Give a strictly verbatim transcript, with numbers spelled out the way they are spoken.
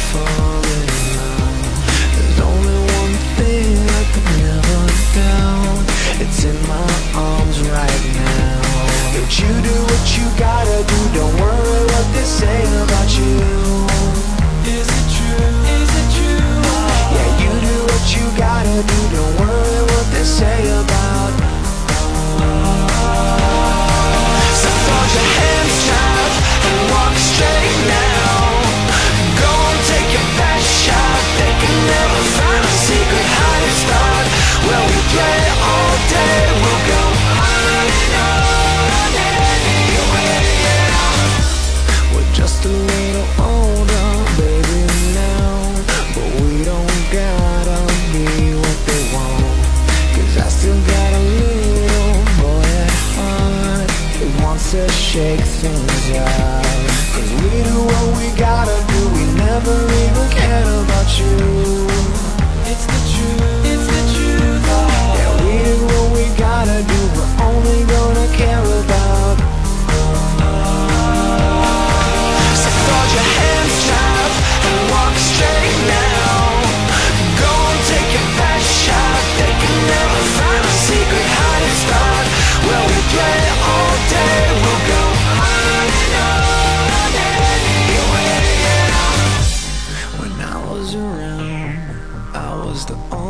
fall in love. There's only one thing I could never doubt. It's in my arms right now. Don't you do what you gotta do. Don't worry what they say about you. Is it true? Is it true? Yeah, you do what you gotta do. Don't worry what they say about. So fold your hands tight and walk straight now. Go and take your best shot. They can never find a secret hiding spot. Well, we play all day. We'll go on and on anyway, yeah. We're just a little older, baby, now. But we don't gotta be what they want. Cause I still got a little boy at heart. He wants to shake things up. Cause we do what we gotta do. We never even cared about you. It's the truth. It's the truth. Yeah, we do what we gotta do. We're only gonna care about. So fold your hands tight and walk straight now. Go and take your best shot. They can never find a secret hiding spot. Well, we play all day. We'll go on and on anyway, yeah. When I was around, I was the only